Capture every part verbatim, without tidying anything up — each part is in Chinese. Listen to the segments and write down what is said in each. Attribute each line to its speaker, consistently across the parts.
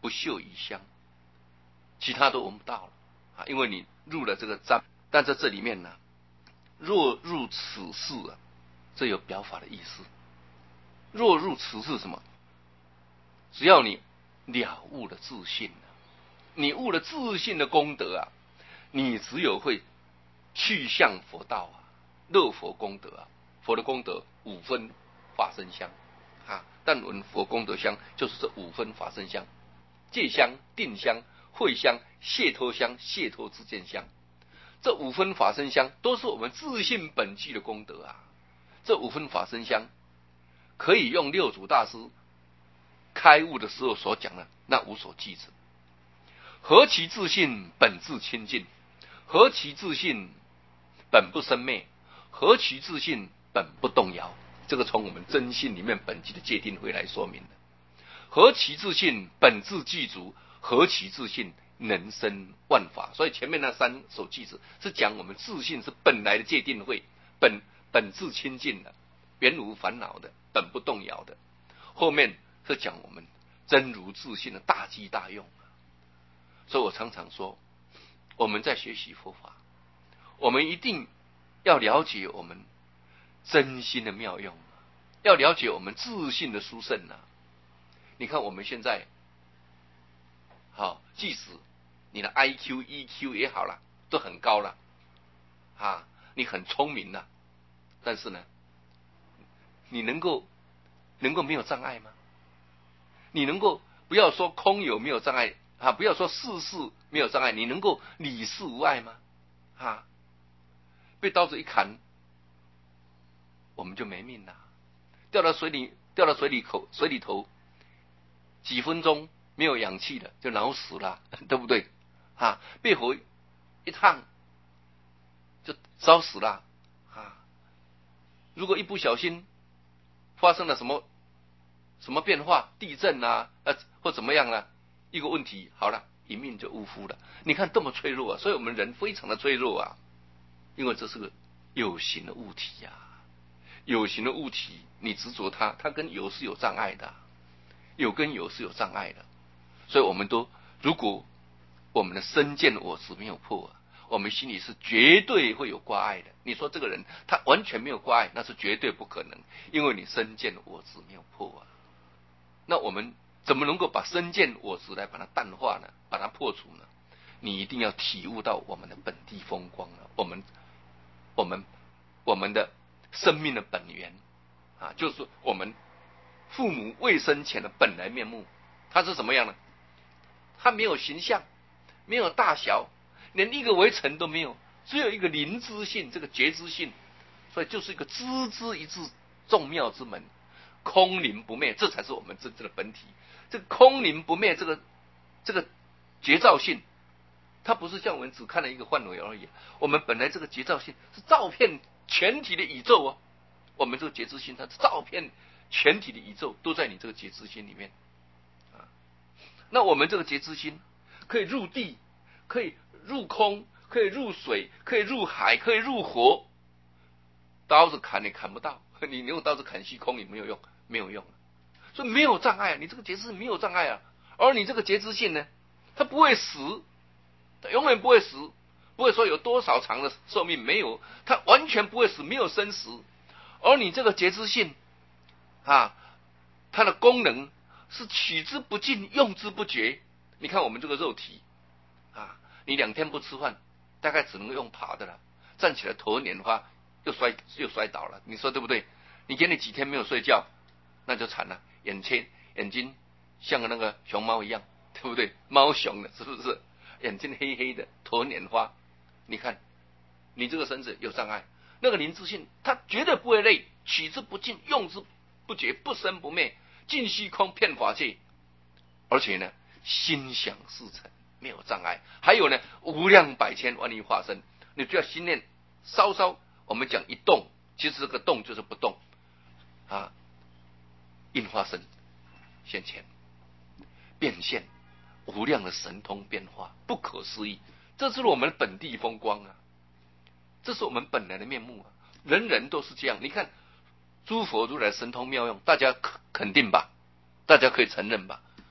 Speaker 1: 不嗅异香，其他都闻不到了啊，因为你入了这个章。但在这里面呢，若入此事啊，这有表法的意思。若入此事什么？只要你了悟了自信，你悟了自信的功德啊，你只有会去向佛道啊，乐佛功德啊。佛的功德五分法身香啊，但闻佛功德香就是这五分法身香：戒香、定香、慧香、解脱香、解脱之见香。这五分法身香都是我们自信本具的功德啊。这五分法身香可以用六祖大师开悟的时候所讲的那无所继承。何其自信，本自清净；何其自信，本不生灭；何其自信，本不动摇。这个从我们真信里面本具的戒定慧来说明的。何其自信，本自具足；何其自信，能生万法。所以前面那三首句子是讲我们自信是本来的戒定慧，本本自清净的，原无烦恼的，本不动摇的。后面是讲我们真如自信的大机大用。所以我常常说，我们在学习佛法，我们一定要了解我们真心的妙用，要了解我们自信的殊胜啊。你看我们现在好，即使你的 I Q、E Q 也好了，都很高了啊，你很聪明了，但是呢，你能够能够没有障碍吗？你能够不要说空有没有障碍啊，不要说事事没有障碍，你能够理事无碍吗？啊，被刀子一砍，我们就没命了，掉到水里，掉到水里口水里头，几分钟没有氧气了，就脑死了，对不对？啊，被火一烫就烧死了啊！如果一不小心发生了什么什么变化，地震啊，呃，或怎么样了，一个问题，好了，一命就呜呼了。你看这么脆弱啊，所以我们人非常的脆弱啊，因为这是个有形的物体啊，有形的物体，你执着它，它跟有是有障碍的，有跟有是有障碍的，所以我们都，如果我们的身见我执没有破啊，我们心里是绝对会有挂碍的。你说这个人他完全没有挂碍，那是绝对不可能，因为你身见我执没有破啊。那我们怎么能够把身见我执来把它淡化呢？把它破除呢？你一定要体悟到我们的本地风光了，我们我们我们的生命的本源啊，就是我们父母未生前的本来面目。它是什么样呢？它没有形象，没有大小，连一个微尘都没有，只有一个灵知性，这个觉知性，所以就是一个知之一字众妙之门，空灵不灭，这才是我们真正的本体。这个空灵不灭，这个这个觉照性，它不是像我们只看了一个范围而已，我们本来这个觉照性是照遍全体的宇宙哦。我们这个觉知性，它是照遍全体的宇宙，都在你这个觉知心里面啊。那我们这个觉知心可以入地，可以入空，可以入水，可以入海，可以入火。刀子砍你砍不到，你用刀子砍虚空也没有用，没有用，所以没有障碍啊，你这个觉知没有障碍啊。而你这个觉知性呢，它不会死，它永远不会死，不会说有多少长的寿命，没有，它完全不会死，没有生死。而你这个觉知性啊，它的功能是取之不尽，用之不绝。你看我们这个肉体啊，你两天不吃饭，大概只能用爬的了，站起来头捻花又摔又摔倒了，你说对不对？你给你几天没有睡觉，那就惨了，眼睛眼睛像个那个熊猫一样，对不对？猫熊的，是不是？眼睛黑黑的，头捻花，你看你这个身子有障碍。那个灵知性，它绝对不会累，取之不尽，用之不绝，不生不灭，尽虚空，遍法界。而且呢，心想事成，没有障碍。还有呢，无量百千万亿化身，你只要心念稍稍，我们讲一动，其实这个动就是不动啊，应化身现前，变现无量的神通变化，不可思议。这是我们的本地风光啊，这是我们本来的面目啊，人人都是这样。你看诸佛如来神通妙用，大家肯定吧？大家可以承认吧？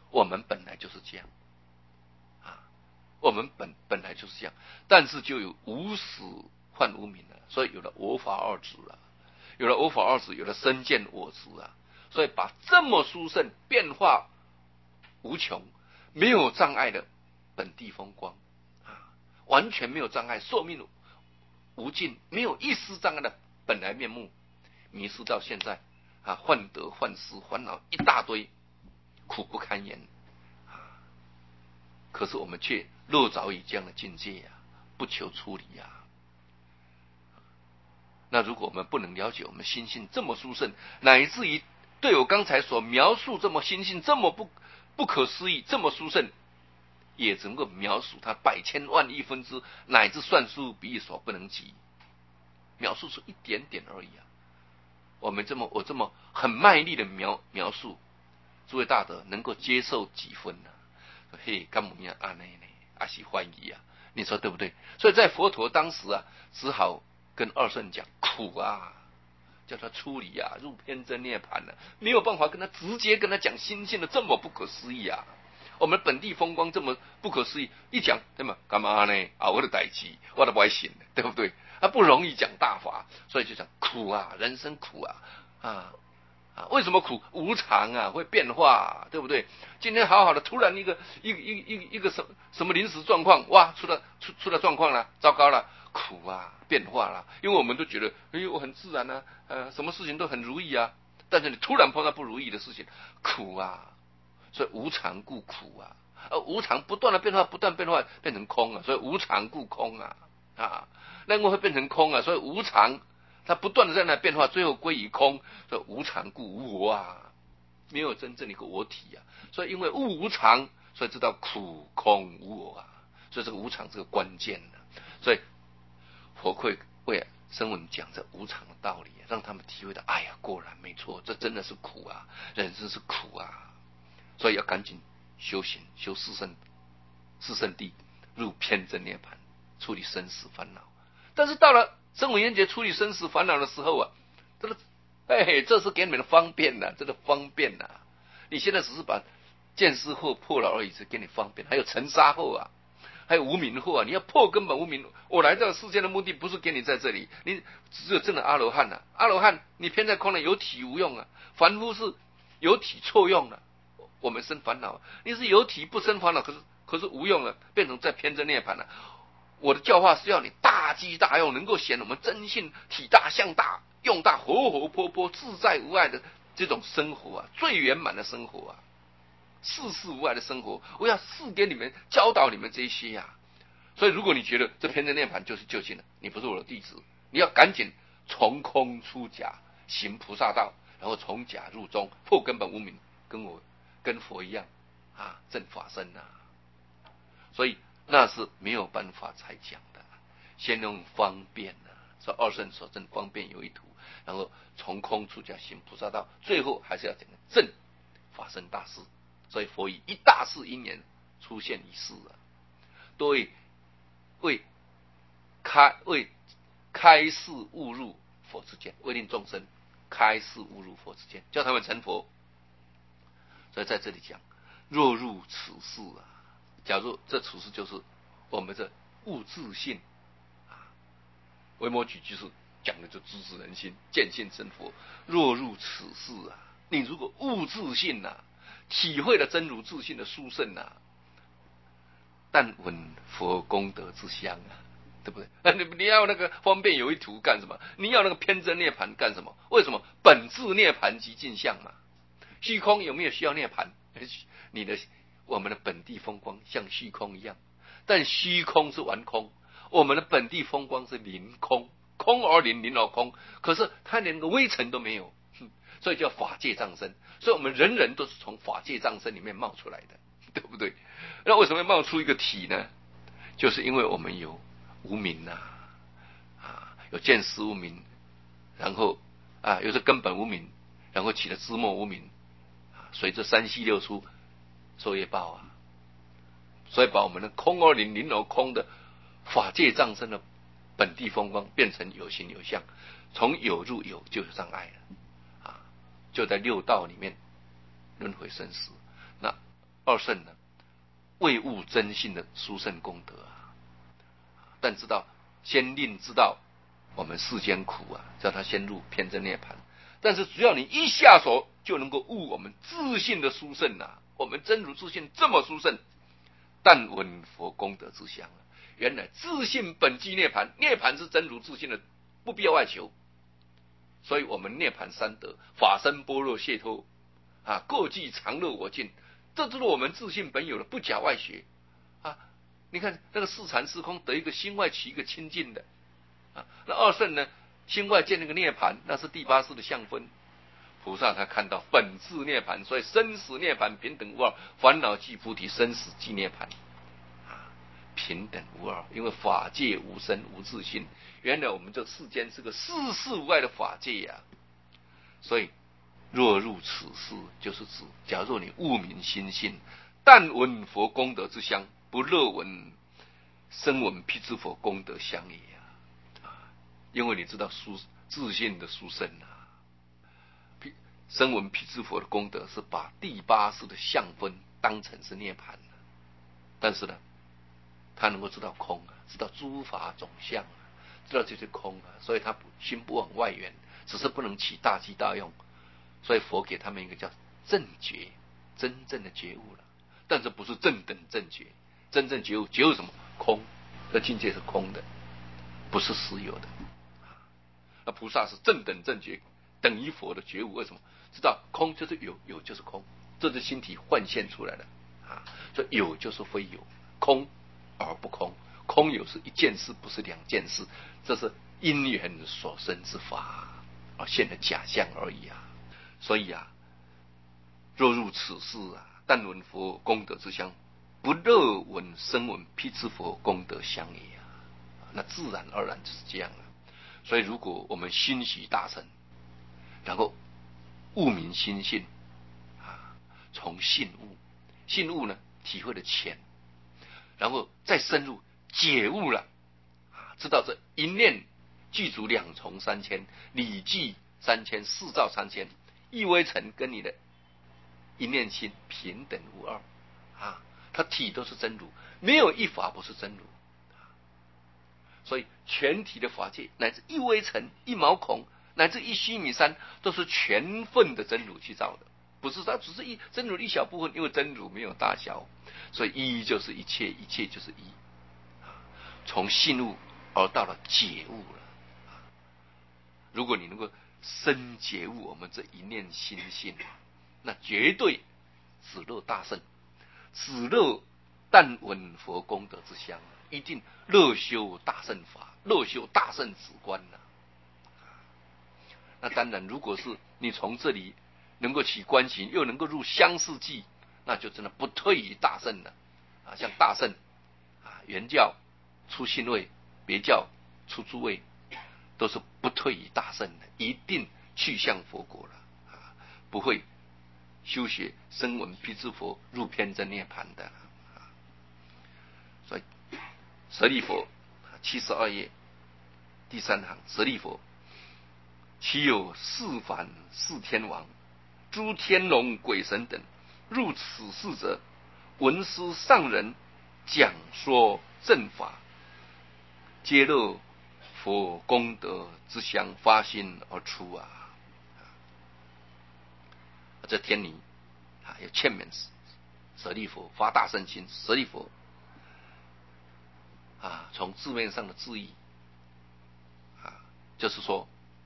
Speaker 1: 我们本来就是这样啊，我们本本来就是这样，但是就有无始幻无明了，所以有了我法二执了，有了我法二执，有了身见我执啊，所以把这么殊胜、变化无穷、没有障碍的本地风光啊，完全没有障碍，寿命无尽，没有一丝障碍的本来面目，迷失到现在啊，患得患失，烦恼一大堆，苦不堪言啊！可是我们却落着于这样的境界啊，不求出离啊。那如果我们不能了解我们心性这么殊胜，乃至于对我刚才所描述这么心性这么不不可思议，这么殊胜，也只能够描述它百千万亿分之乃至算数比喻所不能及，描述出一点点而已啊。我们这么我这么很卖力的描描述，诸位大德能够接受几分呢、啊？嘿，干么样啊？那呢？阿喜欢意啊？你说对不对？所以在佛陀当时啊，只好跟二圣讲苦啊，叫他出离啊，入偏真涅盘了、啊，没有办法跟他直接跟他讲心性的这么不可思议啊。我们本地风光这么不可思议，一讲对吗？干嘛呢？啊，我的代志，我的歪心，对不对？啊，不容易讲大法，所以就讲苦啊，人生苦啊，啊啊，为什么苦？无常啊，会变化、啊，对不对？今天好好的，突然一个一个一个一个一个什什么临时状况，哇，出了出出了状况了，糟糕了，苦啊，变化了。因为我们都觉得，哎呦，我很自然啊，呃，什么事情都很如意啊，但是你突然碰到不如意的事情，苦啊。所以无常故苦啊，而无常不断的变化，不断变化变成空啊，所以无常故空啊啊，那么会变成空啊，所以无常它不断的在那变化，最后归于空，所以无常故无我啊，没有真正的一个我体啊，所以因为物无常，所以知道苦空无我啊，所以这个无常是个关键的、啊，所以佛会为声闻讲这无常的道理，让他们体会到，哎呀，果然没错，这真的是苦啊，人生是苦啊。所以要赶紧修行，修四圣四圣谛，入偏真涅盘，处理生死烦恼。但是到了声闻缘觉处理生死烦恼的时候啊，这个哎，这是给你们的方便呐、啊，这个方便呐、啊。你现在只是把见思惑破了而已，是给你方便。还有尘沙惑啊，还有无明惑啊，你要破根本无明。我来这个世界的目的不是给你在这里，你只有真的阿罗汉呐、啊，阿罗汉你偏在空了，有体无用啊，凡夫是有体错用了。我们生烦恼，你是有体不生烦恼，可是可是无用了，变成在偏真涅盘了。我的教化是要你大机大用，能够显我们真性体大相大用大，活活泼泼自在无碍的这种生活啊，最圆满的生活啊，世事无碍的生活，我要赐给你们，教导你们这些呀、啊。所以如果你觉得这偏真涅盘就是究竟了，你不是我的弟子，你要赶紧从空出假，行菩萨道，然后从假入中，破根本无明，跟我。跟佛一样啊，正法身啊，所以那是没有办法才讲的，先用方便啊，说二圣所证方便有一途，然后从空出假行菩萨道，最后还是要讲正法身大事。所以佛以一大事因缘出现一世啊，都为为开为开示悟入佛之见，为令众生开示悟入佛之见，叫他们成佛。所以在这里讲，若入此事啊，假如这此事就是我们这悟自性啊，维摩诘就是讲的就知之人心，见性成佛。若入此事啊，你如果悟自性啊，体会了真如自性的殊胜啊，但闻佛功德之香啊，对不对？你你要那个方便有一途干什么？你要那个偏真涅盘干什么？为什么本质涅盘即镜像嘛？虚空有没有需要涅盘？你的我们的本地风光像虚空一样，但虚空是完空，我们的本地风光是凌空，空而凌，凌而空。可是它连个微尘都没有，所以叫法界藏身。所以我们人人都是从法界藏身里面冒出来的，对不对？那为什么要冒出一个体呢？就是因为我们有无明啊，啊，有见思无明，然后啊，又是根本无明，然后起了知末无明。随着三系六出受业报啊，所以把我们的空而灵，灵而空的法界藏身的本地风光变成有形有相，从有入有就有障碍了啊，就在六道里面轮回生死。那二圣呢，未悟真性的殊胜功德啊。但知道先令知道我们世间苦啊，叫他先入偏真涅槃。但是只要你一下手就能够悟我们自性的殊胜啊，我们真如自性这么殊胜，但闻佛功德之相啊。原来自性本具涅槃，涅槃是真如自性的，不必要外求。所以我们涅槃三德，法身般若解脱啊，各具常乐我净，这就是我们自性本有的，不假外学啊。你看那个四禅四空得一个心外起一个清净的啊，那二圣呢，心外见那个涅槃，那是第八识的相分。菩萨他看到本质涅槃，所以生死涅槃平等无二，烦恼即菩提，生死即涅槃啊，平等无二。因为法界无生无自性，原来我们这世间是个世事无碍的法界呀、啊。所以若入此事，就是指假若你悟明心性，但闻佛功德之相，不乐闻声闻辟支佛功德相也啊。因为你知道殊自性的殊胜啊，声闻辟支佛的功德是把第八识的相分当成是涅槃，但是呢，他能够知道空啊，知道诸法总相啊，知道这些空啊，所以他心不往外缘，只是不能起大机大用，所以佛给他们一个叫正觉，真正的觉悟了。但是不是正等正觉，真正觉悟，觉悟什么？空，这境界是空的，不是实有的。那菩萨是正等正觉，等于佛的觉悟。为什么？知道空就是有，有就是空，这是心体幻现出来的啊。所以有就是非有，空而不空，空有是一件事，不是两件事，这是因缘所生之法而现的假象而已啊。所以啊，若入此事啊，但闻佛功德之相，不乐闻声闻辟支佛功德相也啊。那自然而然就是这样了。所以如果我们心许大乘，然后悟明心性啊，从信悟，信悟呢体会的浅，然后再深入解悟了啊，知道这一念具足两重三千，理具三千，四照三千，一微尘跟你的一念心平等无二啊，它体都是真如，没有一法不是真如。所以全体的法界，乃至一微尘、一毛孔，乃至一须弥山，都是全份的真如去造的，不是它只是一真如的一小部分。因为真如没有大小，所以一就是一切，一切就是一。从信悟而到了解悟了。如果你能够深解悟我们这一念心性，那绝对只乐大圣，只乐但闻佛功德之相，一定乐修大圣法，乐修大圣止观了。那当然，如果是你从这里能够起观行，又能够入相似记，那就真的不退于大圣了啊！像大圣啊，原教出信位，别教出诸位，都是不退于大圣的，一定去向佛国了啊，不会修学声闻辟支佛入偏真涅槃的。所以舍利佛七十二页第三行，舍利佛，其有四梵四天王、诸天龙鬼神等入此事者，闻思上人讲说正法，皆乐佛功德之相，发心而出啊！这天女啊，有劝勉舍利佛发大圣心。舍利佛啊，从字面上的字义啊，就是说，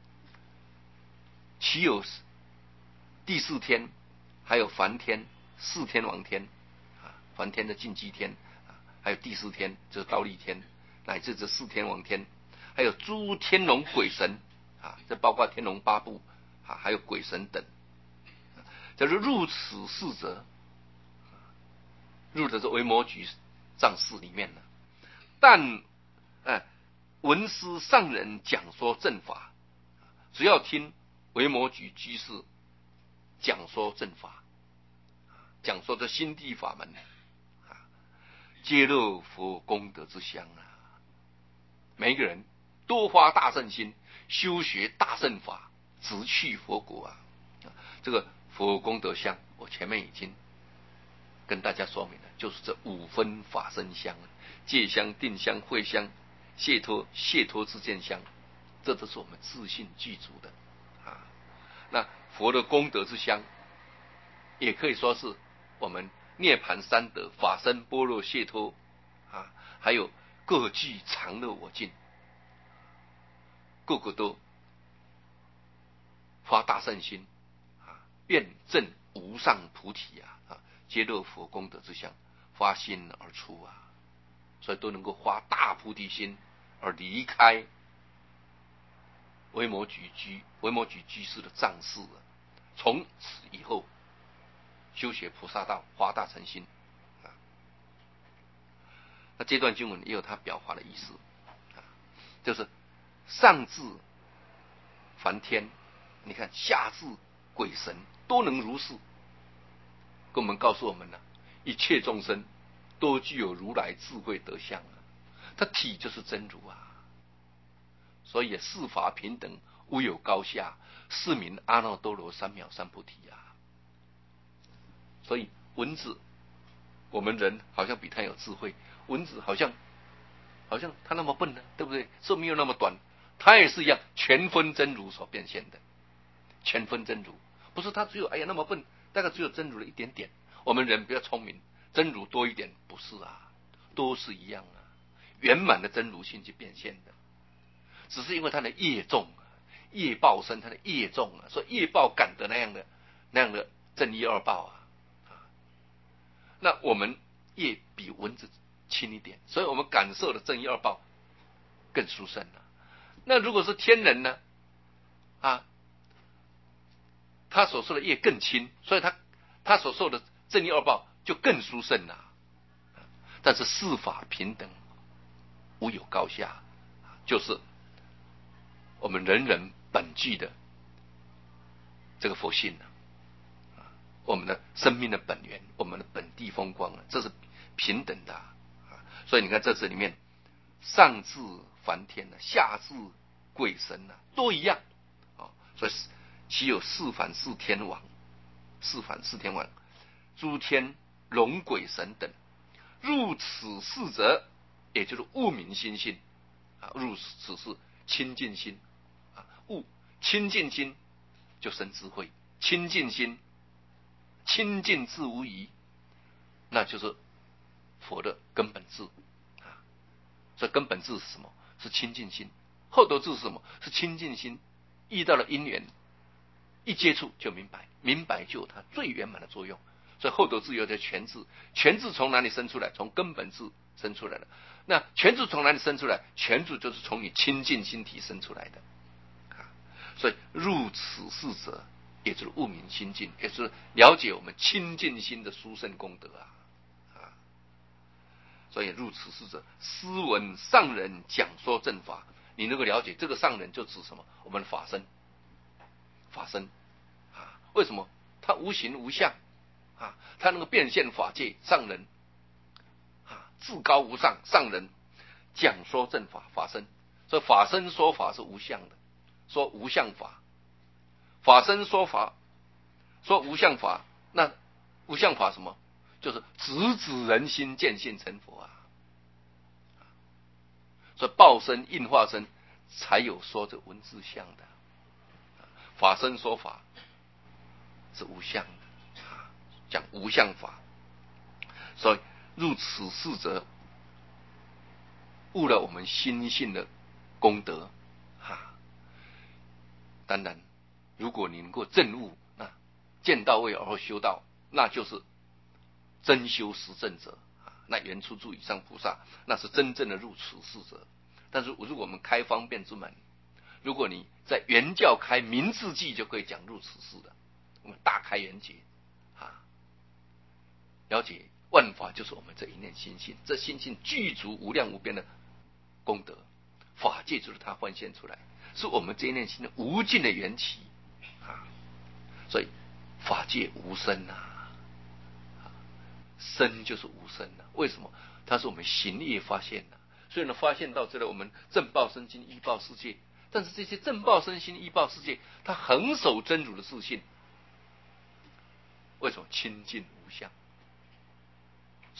Speaker 1: 其有第四天，还有梵天、四天王天啊，梵天的净居天啊，还有第四天就是忉利天，乃至这四天王天，还有诸天龙鬼神啊，这包括天龙八部啊，还有鬼神等，叫做入此事者，入的是维摩诘藏寺里面了。但呃，闻思上人讲说正法，只要听维摩诘居士讲说正法，讲说这心地法门啊，皆乐佛功德之相啊！每一个人多发大圣心，修学大圣法，直去佛国啊！这个佛功德相，我前面已经跟大家说明的，就是这五分法身香、戒香、定香、慧香、解脱、解脱之见香，这都是我们自信具足的啊。那佛的功德之香，也可以说是我们涅盘三德、法身、般若、解脱啊，还有各具常乐我净，个个都发大圣心啊，愿证无上菩提啊啊，皆乐佛功德之相，发心而出啊，所以都能够发大菩提心而离开维摩诘居维摩诘居士的藏室啊，从此以后修学菩萨道，发大乘心啊。那这段经文也有它表达的意思啊，就是上至梵天，你看下至鬼神都能如是，跟我们告诉我们呢、啊，一切众生都具有如来智慧德相啊，它体就是真如啊。所以四法平等，无有高下，是名阿耨多罗三藐三菩提啊。所以蚊子，我们人好像比它有智慧，蚊子好像好像它那么笨呢，对不对？寿命又那么短，它也是一样，全分真如所变现的，全分真如，不是它只有哎呀那么笨，大概只有真如的一点点。我们人比较聪明，真如多一点，不是啊，都是一样啊，圆满的真如性去变现的。只是因为他的业重，业报深，他的业重啊，所以业报感得那样的那样的正一二报啊。那我们业比蚊子轻一点，所以我们感受的正一二报更殊胜了。那如果是天人呢？啊，他所受的业更轻，所以他他所受的正一二报就更殊胜了。但是四法平等，无有高下，就是我们人人本具的这个佛性呢、啊，我们的生命的本源，我们的本地风光啊，这是平等的啊。所以你看在这里面，上至梵天呢、啊，下至鬼神呢、啊，都一样啊。所以其有四梵四天王，四梵四天王，诸天龙鬼神等，入此事者，也就是悟明心性啊，入此事清净心。悟清净心就生智慧，清净心清净智无疑，那就是佛的根本智啊。所以根本智是什么？是清净心。后头智是什么？是清净心。遇到了因缘，一接触就明白，明白就有它最圆满的作用。所以后头智有叫全智，全智从哪里生出来？从根本智生出来的。那全智从哪里生出来？全智就是从你清净心体生出来的。所以入此事者，也就是悟明心境，也就是了解我们清净心的殊胜功德啊啊！所以入此事者，斯闻上人讲说正法，你能够了解这个上人就指什么？我们的法身，法身啊！为什么？他无形无相啊，他能够变现法界上人啊，至高无上上人讲说正法，法身。所以法身说法是无相的。说无相法，法身说法，说无相法，那无相法什么？就是直指人心，见性成佛啊！所以报身、应化身才有说这文字相的，法身说法是无相的，讲无相法。所以入此事者，悟了我们心性的功德啊！当然，如果你能够证悟，那见到位而后修道，那就是真修实证者啊。那原初住以上菩萨，那是真正的入此事者。但是如果我们开方便之门，如果你在原教开明智记，就可以讲入此事的。我们大开圆解啊，了解万法就是我们这一念心性，这心性具足无量无边的功德，法界就是它幻现出来。是我们这一念心的无尽的缘起啊，所以法界无生啊，生就是无生啊。为什么？它是我们行业发现的、啊，所以呢，发现到这里，我们正报身心依报世界，但是这些正报身心依报世界，它恒守真如的自信。为什么？清净无相，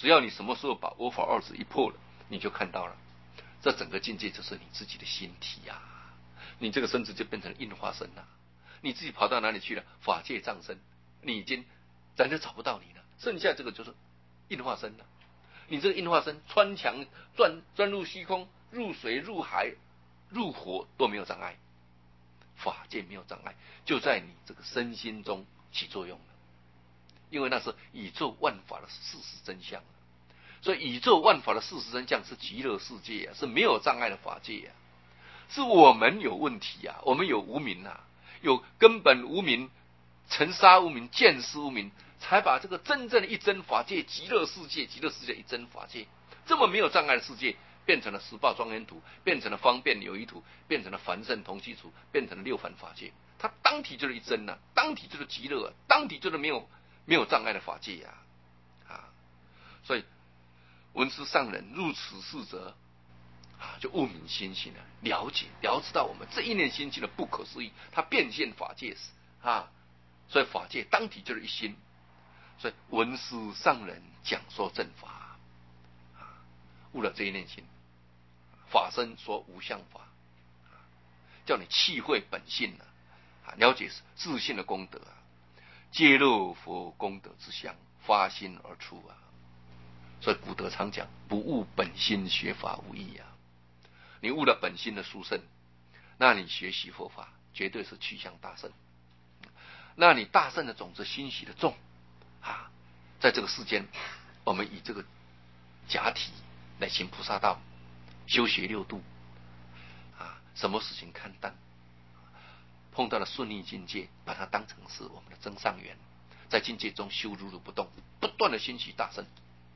Speaker 1: 只要你什么时候把我法二执一破了，你就看到了，这整个境界就是你自己的心体呀、啊，你这个身子就变成印化身了，你自己跑到哪里去了？法界藏身，你已经咱就找不到你了，剩下这个就是印化身了。你这个印化身穿墙钻钻入虚空，入水入海入火都没有障碍，法界没有障碍，就在你这个身心中起作用了。因为那是宇宙万法的事实真相，所以宇宙万法的事实真相是极乐世界啊，是没有障碍的法界啊，是我们有问题啊，我们有无明啊，有根本无明、尘沙无明、见识无明，才把这个真正的一真法界极乐世界、极乐世界一真法界这么没有障碍的世界，变成了十报庄严土，变成了方便有余土，变成了凡圣同居土，变成了六凡法界。它当体就是一真啊，当体就是极乐啊，当体就是没有没有障碍的法界呀、啊，啊，所以闻思上人入此事者啊，就悟明心性了，了解了知到我们这一念心性的不可思议，它变现法界啊，所以法界当体就是一心，所以闻思上人讲说正法啊，悟了这一念心，法身说无相法，叫你契会本性啊，了解自性的功德啊，揭露佛功德之相，发心而出啊。所以古德常讲，不悟本心学法无益啊。你悟了本心的殊胜，那你学习佛法绝对是趋向大圣。那你大圣的种子欣喜的种啊，在这个世间，我们以这个假体来行菩萨道，修学六度啊，什么事情看淡，碰到了顺利境界，把它当成是我们的增上缘，在境界中修如如不动，不断的欣喜大圣，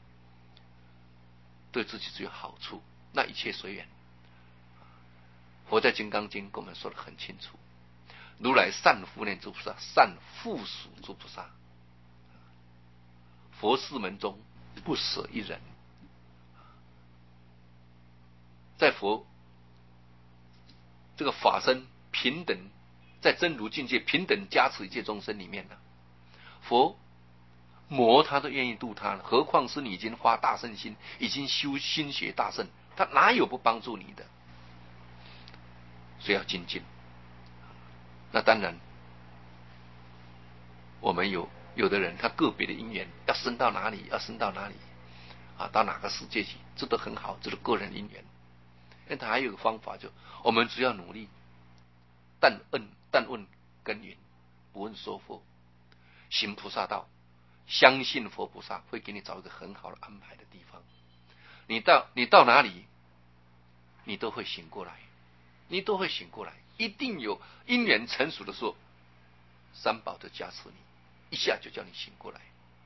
Speaker 1: 对自己只有好处，那一切随缘。佛在《金刚经》跟我们说得很清楚，如来善护念诸菩萨，善附属诸菩萨，佛事门中不舍一人。在佛这个法身平等，在真如境界平等加持一切众生里面呢，佛魔他都愿意度他了，何况是你已经发大圣心，已经修心学大圣，他哪有不帮助你的？所以要精进。那当然，我们有有的人他个别的因缘要升到哪里，要升到哪里啊，到哪个世界去，这都很好，这是个人因缘。因为他还有个方法，就我们只要努力，但问但问耕耘，不问收获，行菩萨道，相信佛菩萨会给你找一个很好的安排的地方。你到你到哪里，你都会醒过来，你都会醒过来，一定有因缘成熟的时候，三宝就加持你，一下就叫你醒过来。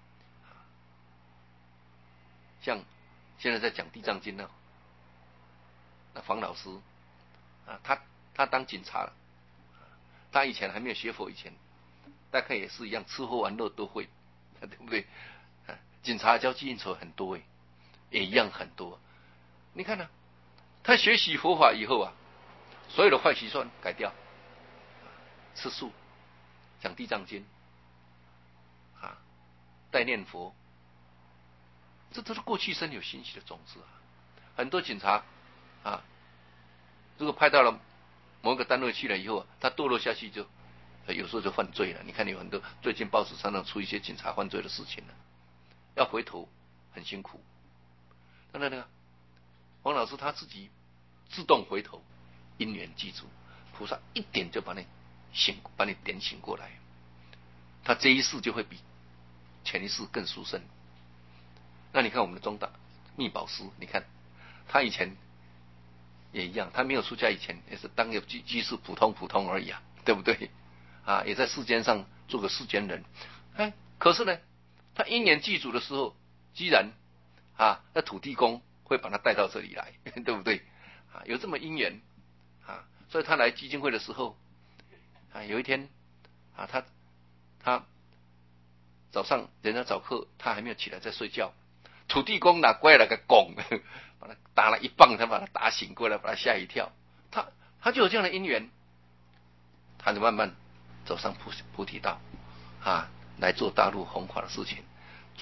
Speaker 1: 像现在在讲地藏经呢，那房老师啊，他他当警察了，他以前还没有学佛以前，大概也是一样，吃喝玩乐都会，对不对？啊、警察交际应酬很多诶，也一样很多。你看呢、啊，他学习佛法以后啊，所有的坏习惯改掉，吃素，讲地藏经，啊，代念佛，这都是过去生有欣喜的种子啊。很多警察啊，如果派到了某个单位去了以后，他堕落下去就有时候就犯罪了。你看有很多最近报纸常常出一些警察犯罪的事情了，要回头很辛苦。当然那个王老师他自己自动回头，因缘记住，菩萨一点就把你醒，把你点醒过来，他这一世就会比前一世更殊胜。那你看我们的中大密宝师，你看他以前也一样，他没有出家以前也是当个居居士，普通普通而已啊，对不对？啊，也在世间上做个世间人，哎，可是呢，他因缘具足的时候，居然啊，那土地公会把他带到这里来，对不对？啊，有这么因缘啊，所以他来基金会的时候，啊，有一天啊，他他早上人家早课，他还没有起来在睡觉，土地公拿过来个拱，把他打了一棒，他把他打醒过来，把他吓一跳。他他就有这样的因缘，他就慢慢走上菩菩提道啊，来做大陆弘法的事情，做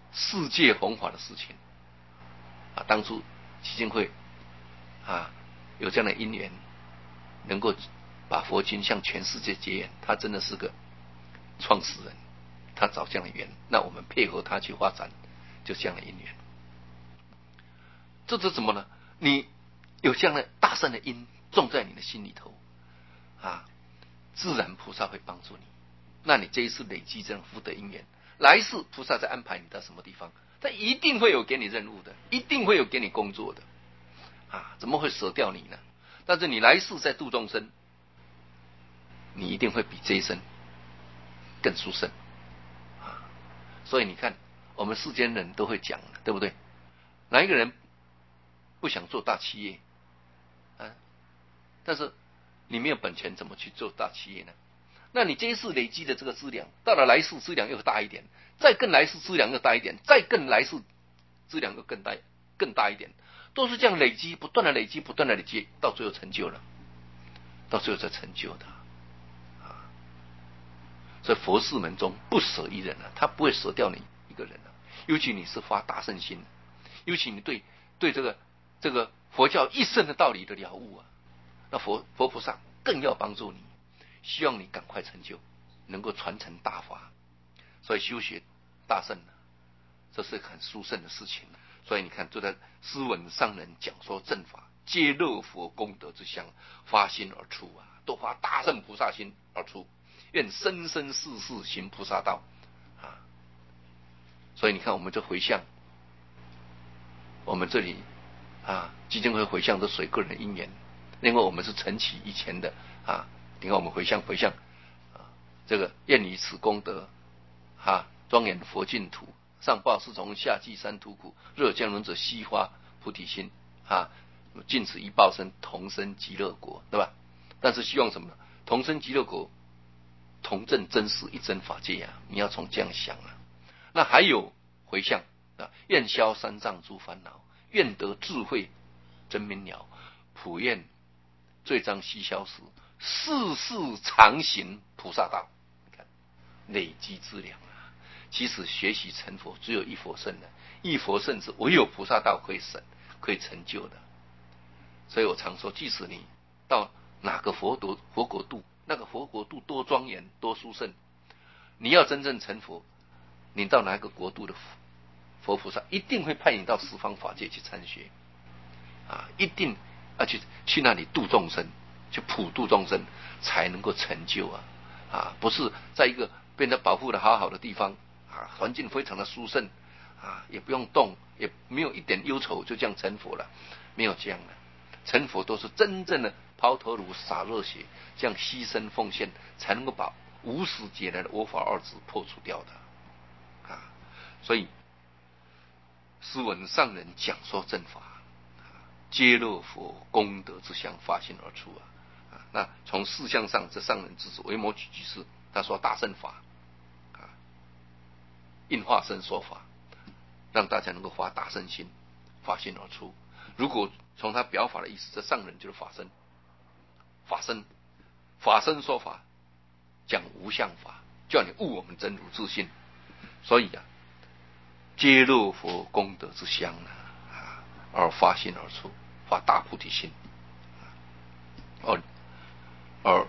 Speaker 1: 世界弘法的事情啊。当初基金会啊有这样的因缘，能够把佛经向全世界结缘，他真的是个创始人，他找这样的缘，那我们配合他去发展，就这样的因缘。这是什么呢？你有这样的大善的因种在你的心里头啊，自然菩萨会帮助你。那你这一次累积这样福德因缘，来世菩萨在安排你到什么地方，他一定会有给你任务的，一定会有给你工作的啊，怎么会舍掉你呢？但是你来世在度众生，你一定会比这一生更殊胜啊。所以你看，我们世间人都会讲，对不对？哪一个人不想做大企业啊？但是你没有本钱，怎么去做大企业呢？那你这一世累积的这个资粮，到了来世资粮又大一点，再更来世资粮又大一点，再更来世资粮又更大更大一点，都是这样累积，不断的累积，不断的累积，到最后成就了，到最后才成就的啊。所以佛事门中不舍一人啊，他不会舍掉你一个人啊。尤其你是发大圣心，尤其你对对这个这个佛教一生的道理的了悟啊，那佛佛菩萨更要帮助你，希望你赶快成就，能够传承大法。所以修学大圣呢，这是很殊胜的事情。所以你看，就在斯文上人讲说正法，皆乐佛功德之相，发心而出啊，都发大圣菩萨心而出，愿生生世世行菩萨道啊。所以你看，我们这回向，我们这里啊，基金会回向都随个人因缘，因为我们是承起以前的啊。你看我们回向回向啊，这个愿以此功德啊，庄严佛净土，上报四重下济三途苦，若将能者悉发菩提心啊，尽此一报身，同生极乐国，对吧？但是希望什么呢？同生极乐国，同证真实一真法界啊！你要从这样想啊。那还有回向啊，愿消三障诸烦恼，愿得智慧真明了，普愿罪障悉消失，世世常行菩萨道。你看累积资粮啊！其实学习成佛只有一佛乘的，一佛乘是唯有菩萨道可以成可以成就的。所以我常说，即使你到哪个佛国佛国度，那个佛国度多庄严多殊胜，你要真正成佛，你到哪个国度的佛菩萨一定会派你到十方法界去参学啊，一定要去去那里度众生，去普度众生，才能够成就啊啊！不是在一个被人保护的好好的地方啊，环境非常的殊胜啊，也不用动，也没有一点忧愁，就这样成佛了，没有这样的。成佛都是真正的抛头颅洒热血，这样牺牲奉献，才能够把无始劫来的我法二执破除掉的啊！所以斯文上人讲说正法，皆乐佛功德之相，发心而出啊！啊那从事相上，这上人之子维摩诘居士，他说大乘法啊，应化身说法，让大家能够发大乘心，发心而出。如果从他表法的意思，这上人就是法身，法身，法身说法，讲无相法，叫你悟我们真如自信。所以啊，皆乐佛功德之相啊，而发心而出，发大菩提心，而而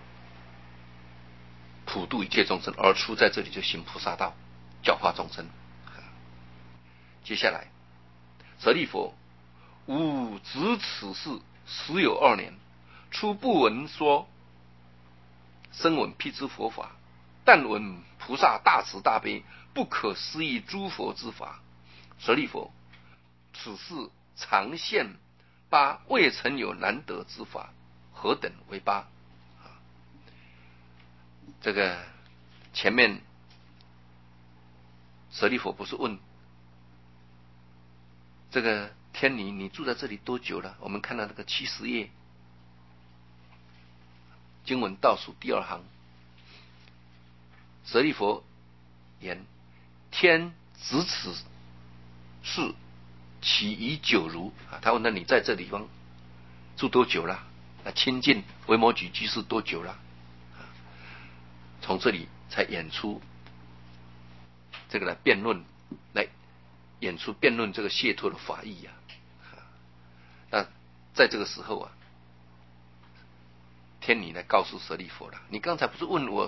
Speaker 1: 普度一切众生，而出在这里就行菩萨道，教化众生。接下来，舍利弗，吾执此事十有二年，初不闻说声闻辟支佛法，但闻菩萨大慈大悲不可思议诸佛之法。舍利弗，此事常现八未曾有难得之法，何等为八？这个前面舍利弗不是问这个天尼，你住在这里多久了？我们看到那个七十页经文倒数第二行，舍利弗言：天执此事，岂已久如？啊，他问：那你在这地方住多久了？啊，亲近维摩诘居士多久了？啊，从这里才演出这个来辩论，来演出辩论这个解脱的法义啊。那在这个时候啊，天女来告诉舍利弗了，你刚才不是问我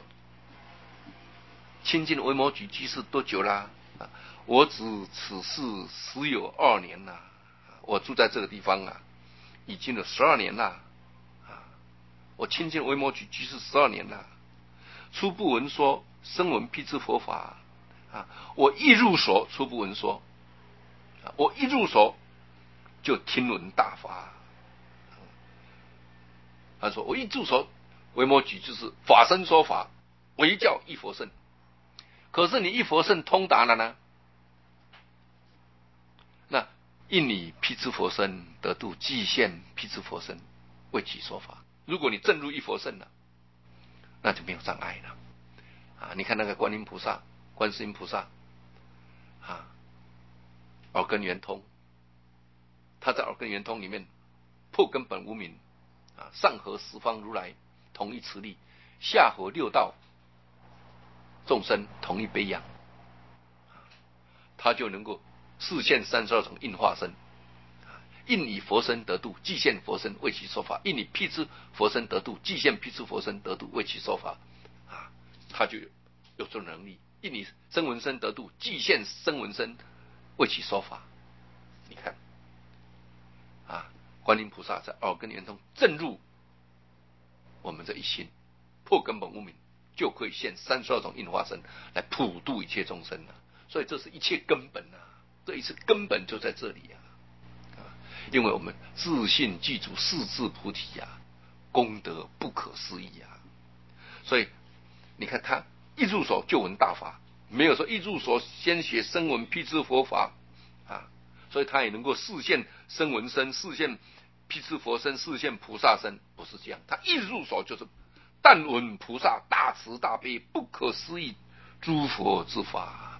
Speaker 1: 亲近维摩诘居士多久啦？啊，我只此事时有二年啦，我住在这个地方啊，已经有十二年啦。啊，我亲近维摩诘居士十二年啦。初不闻说，声闻辟支佛法啊，我一入所，初不闻说，啊，我一入所就听闻大法。他说我一入所，维摩诘就是法身说法，唯教一佛乘。可是你一佛乘通达了呢？那应你辟支佛身得度，即现辟支佛身为其说法。如果你证入一佛乘了，那就没有障碍了啊！你看那个观音菩萨、观世音菩萨啊，耳根圆通，他在耳根圆通里面破根本无明啊，上合十方如来同一慈力，下合六道众生同一悲仰，他就能够示现三十二种应化身。应以佛身得度，即现佛身为其说法；应以辟支佛身得度，即现辟支佛身得度为其说法。啊，他就有有这种能力。应以声闻身得度，即现声闻身为其说法。你看，啊，观音菩萨在耳根圆通证入我们这一心，破根本无明，就可以现三十二种应化身来普度一切众生了。所以这是一切根本啊，这一次根本就在这里啊。因为我们自信具足四智菩提啊，功德不可思议啊。所以你看他一入手就闻大法，没有说一入手先学声闻辟支佛法啊，所以他也能够示现声闻身，示现辟支佛身，示现菩萨身，不是这样。他一入手就是但闻菩萨大慈大悲不可思议诸佛之法，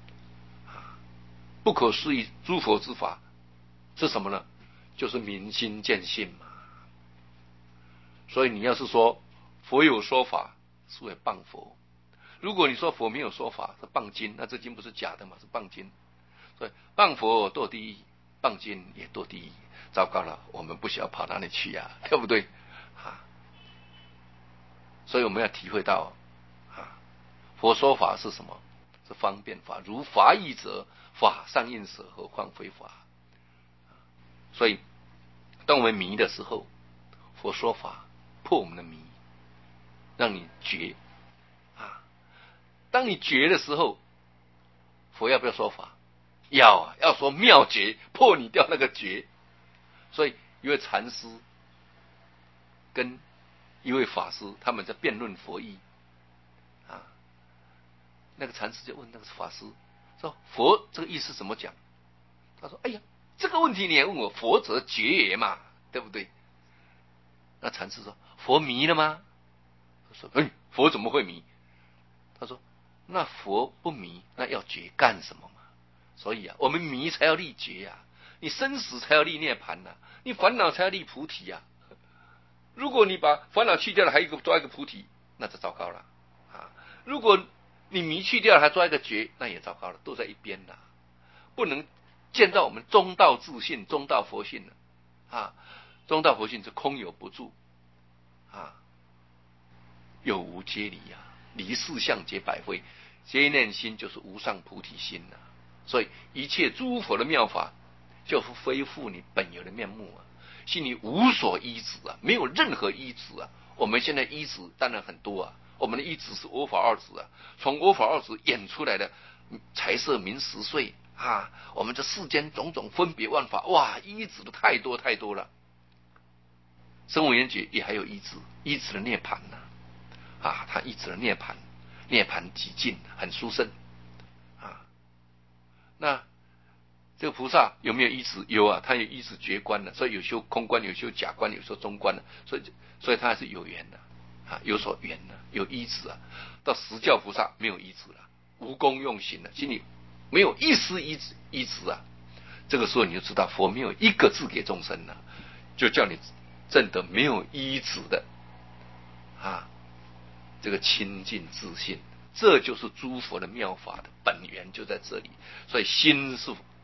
Speaker 1: 不可思议诸佛之法是什么呢？就是明心见性嘛。所以你要是说佛有说法，是为谤佛；如果你说佛没有说法，是谤经，那这经不是假的嘛？是谤经。所以谤佛堕地狱，谤经也堕地狱。糟糕了，我们不晓得跑哪里去呀、啊，对不对？啊，所以我们要体会到啊，佛说法是什么？是方便法，如法义者，法上应舍，何况非法？所以当我们迷的时候，佛说法破我们的迷，让你觉啊。当你觉的时候，佛要不要说法？要啊，要说妙觉，破你掉那个觉。所以一位禅师跟一位法师，他们在辩论佛义啊。那个禅师就问那个法师说：“佛这个意思怎么讲？”他说：“哎呀，这个问题你也问我，佛则觉也嘛，对不对？”那禅师说：“佛迷了吗？”他说：“嗯，佛怎么会迷？”他说：“那佛不迷，那要觉干什么嘛？所以啊，我们迷才要立觉呀、啊，你生死才要立涅盘呐、啊，你烦恼才要立菩提呀、啊。如果你把烦恼去掉了，还有一个抓一个菩提，那就糟糕了啊！如果你迷去掉了，还抓一个觉，那也糟糕了，都在一边了，不能见到我们中道自信、中道佛性了啊！中道佛性是空有不住啊，有无皆离啊，离四相皆百会，这念心就是无上菩提心啊。所以一切诸佛的妙法，就是恢复你本有的面目啊，心里无所依止啊，没有任何依止啊。我们现在依止当然很多啊，我们的依止是我法二执啊，从我法二执演出来的财色名食睡啊，我们这世间种种分别万法，哇，依止的太多太多了。声闻缘觉也还有依止，依止的涅盘呢、啊，啊，他依止的涅盘，涅盘极尽，很殊胜啊。那这个菩萨有没有依止？有啊，他有依止觉观的，所以有修空观，有修假观，有修中观的，所以所以他还是有缘的啊，有所缘的，有依止啊。到实教菩萨没有依止了，无功用行了，心里没有一丝依止依止啊。这个时候你就知道佛没有一个字给众生了，就叫你证得没有依止的啊，这个清净自信，这就是诸佛的妙法的本源就在这里。所以心是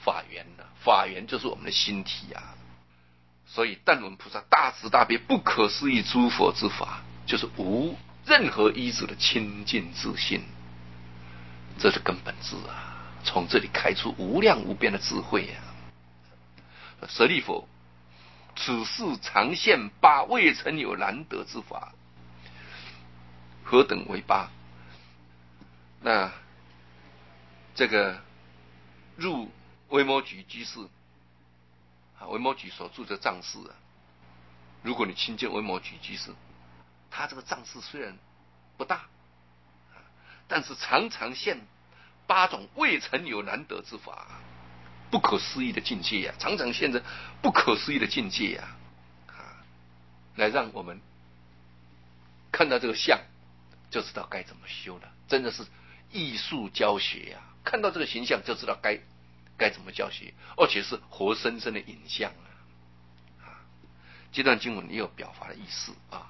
Speaker 1: 法缘呐、啊，法缘就是我们的心体啊。所以但闻菩萨大慈大悲不可思议诸佛之法，就是无任何依止的清净自信，这是根本智啊！从这里开出无量无边的智慧啊！舍利弗，此世常现八未曾有难得之法，何等为八？那这个入维摩诘居士啊，维摩诘所著的藏事啊，如果你亲近维摩诘居士，他这个藏事虽然不大，但是常常现八种未曾有难得之法，不可思议的境界啊，常常现着不可思议的境界啊，啊，来让我们看到这个相，就知道该怎么修了。真的是艺术教学呀、啊！看到这个形象，就知道该该怎么教学，而且是活生生的影像啊！啊，这段经文也有表达的意思啊。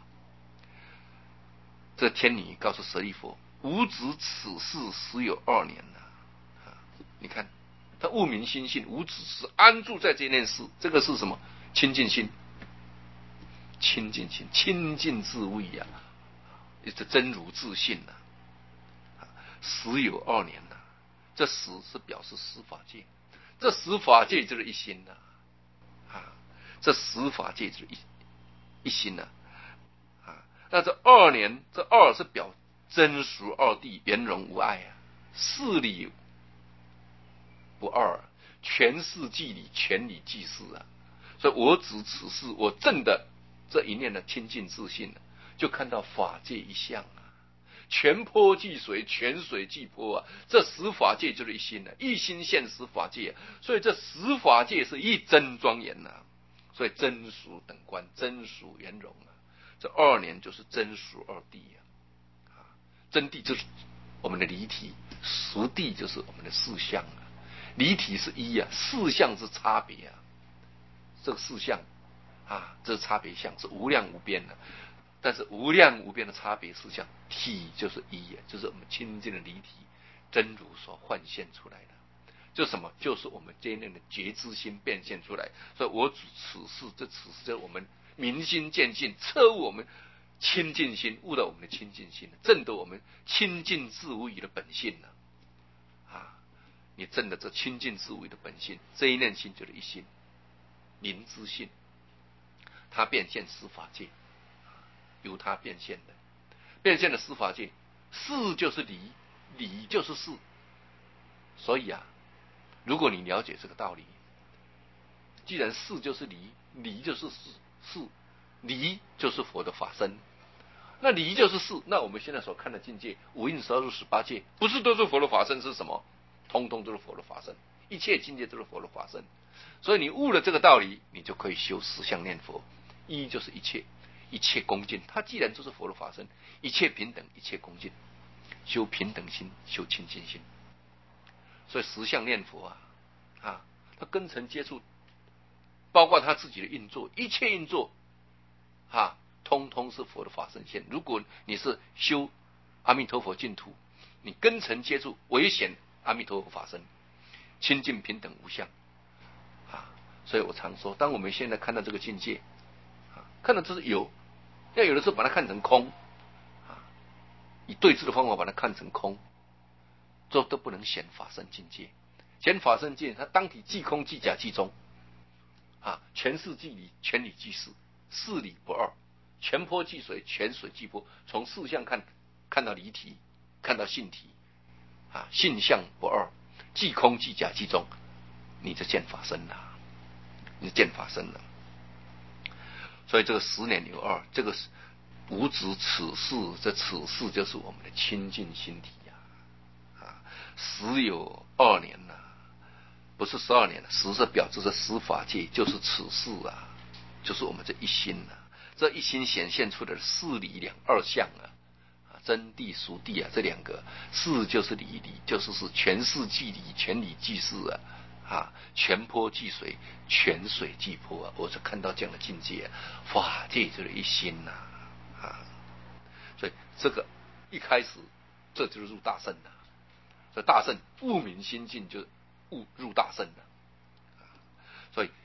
Speaker 1: 这天女告诉舍利弗，吾子此事实有二年了。啊，你看，他悟明心性，吾子是安住在这件事，这个是什么？清净心，清净心，清净自味呀、啊，也是真如自信呐、啊。实有二年了，这实是表示十法界，这十法界就是一心呐、啊。啊，这十法界就是一一心呐、啊。那这二年，这二是表真俗二谛，圆融无碍啊，事理不二，全事即理，全理即事啊。所以我指此事，我证的这一念的清净自信、啊，就看到法界一相啊，全波即水，全水即波啊。这十法界就是一心啊，一心现十法界、啊，所以这十法界是一真庄严呐、啊。所以真俗等观，真俗圆融啊。这二年就是真俗二谛啊，啊，真谛就是我们的离体，实谛就是我们的事相啊。离体是一啊，事相是差别啊。这个事相啊，这是差别相，是无量无边的。但是无量无边的差别事相，体就是一啊，就是我们清净的离体真如所幻现出来的。就什么？就是我们这一念的觉知心变现出来。所以我指此事，这此事就是我们明心见性，彻悟我们清净心，悟到我们的清净心，证得我们清净自无语的本性呢、啊。啊，你证得这清净自无语的本性，这一念心就是一心，灵知性，它变现十法界，由它变现的，变现的十法界，事就是理，理就是事。所以啊，如果你了解这个道理，既然事就是理，理就是事，事理就是佛的法身，那理就是事，那我们现在所看的境界，五蕴十二入十八界，不是都是佛的法身是什么？通通都是佛的法身，一切境界都是佛的法身。所以你悟了这个道理，你就可以修十相念佛。一就是一切，一切恭敬，它既然都是佛的法身，一切平等，一切恭敬，修平等心，修清净心。所以十相念佛啊，啊，他根尘接触，包括他自己的运作，一切运作，啊，通通是佛的法身现。如果你是修阿弥陀佛净土，你根尘接触，唯显阿弥陀佛法身，清净平等无相，啊，所以我常说，当我们现在看到这个境界，啊，看到这是有，要有的时候把它看成空，啊，以对治的方法把它看成空。这都不能显法身境界，显法身境界，它当体即空即假即中，啊，全事即理，全理即事，事理不二，全波即水，全水即波。从事相看，看到离体，看到性体，啊，性相不二，即空即假即中，你就见法身了，你就见法身了。所以这个十年有二，这个无指此事，这此事就是我们的清净心体。十有二年呐、啊，不是十二年了，十是表示这十法界就是此事啊，就是我们这一心啊，这一心显现出来的事理两二相啊，啊，真谛俗谛啊，这两个事就是理，理就是事，全事即理，全理即事啊，啊，全波即水，全水即波啊，我是看到这样的境界、啊，法界就是一心呐、啊，啊，所以这个一开始这就是入大圣了、啊。这大圣悟明心境就悟入大圣了，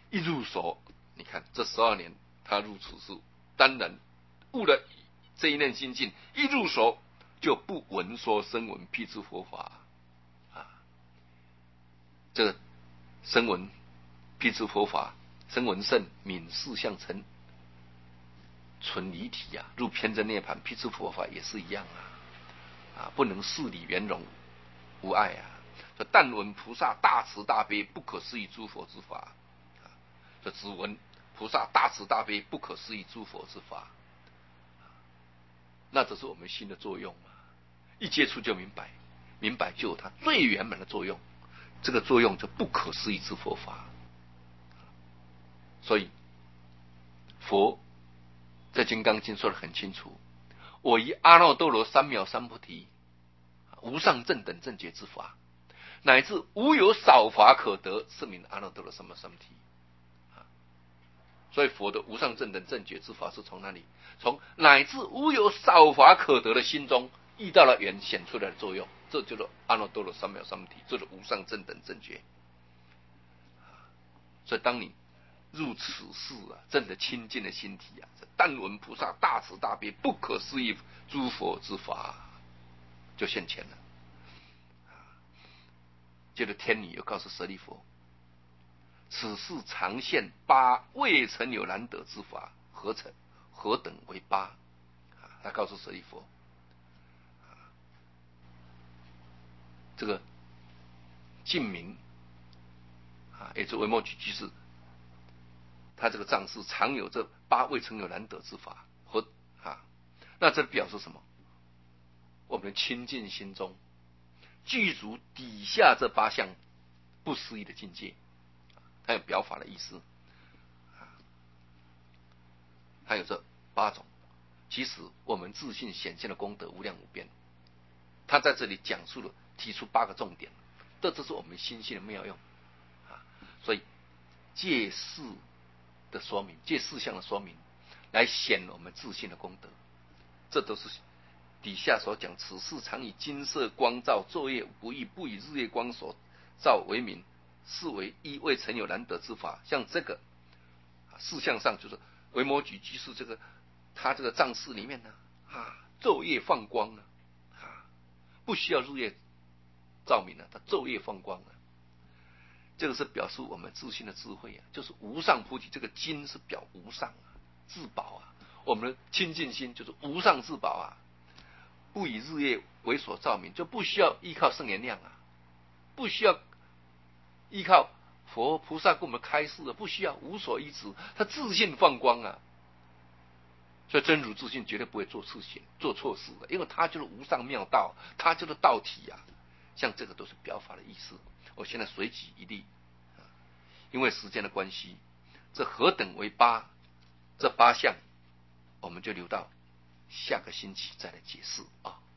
Speaker 1: 一入手，你看这十二年他入此事，当然悟了这一念心境，一入手就不闻说声闻辟支佛法啊。这个声闻辟支佛法，声闻圣泯四相成，纯离体啊，入偏真涅盘辟支佛法也是一样啊。啊，不能事理圆融无碍啊！这但闻菩萨大慈大悲不可思议诸佛之法，啊，这只闻菩萨大慈大悲不可思议诸佛之法，那这是我们心的作用嘛？一接触就明白，明白就有它最圆满的作用，这个作用就不可思议之佛法。所以佛在《金刚经》说得很清楚。我以阿耨多罗三藐三菩提无上正等正觉之法，乃至无有少法可得，是名阿耨多罗三藐三菩提。所以佛的无上正等正觉之法是从哪里？从乃至无有少法可得的心中遇到了缘显出来的作用，这就是阿耨多罗三藐三菩提，这是无上正等正觉。所以当你入此事啊，证得清净的心体啊，但闻菩萨大慈大悲不可思议诸佛之法，就现前了。接着天女又告诉舍利弗，此事常现八未曾有难得之法，何曾何等为八？他告诉舍利弗，这个净明啊，也就是维摩诘居士，他这个藏事常有这八未曾有难得之法，和啊，那这表示什么？我们清净心中具足底下这八项不思议的境界，它有表法的意思，它有这八种。其实我们自信显现的功德无量无边，他在这里讲述了提出八个重点，这就是我们心性的妙用啊。所以借事的说明，借事项的说明，来显我们自信的功德，这都是底下所讲，此事常以金色光照，昼夜不异，不以日月光所照为名，是为一未曾有难得之法。像这个事项上，就是维摩诘居士这个他这个藏事里面呢，啊，昼夜放光呢，啊，不需要日月照明了，他昼夜放光了。这个是表示我们自信的智慧啊，就是无上菩提。这个金是表无上啊，至宝啊。我们的清净心就是无上至宝啊，不以日月为所照明，就不需要依靠圣言量啊，不需要依靠佛菩萨给我们开示的，不需要，无所依止，他自信放光啊。所以真如自信绝对不会做事情做错事的，因为他就是无上妙道，他就是道体啊。像这个都是表法的意思。我现在随举一例，因为时间的关系，这何等为八？这八项我们就留到下个星期再来解释啊。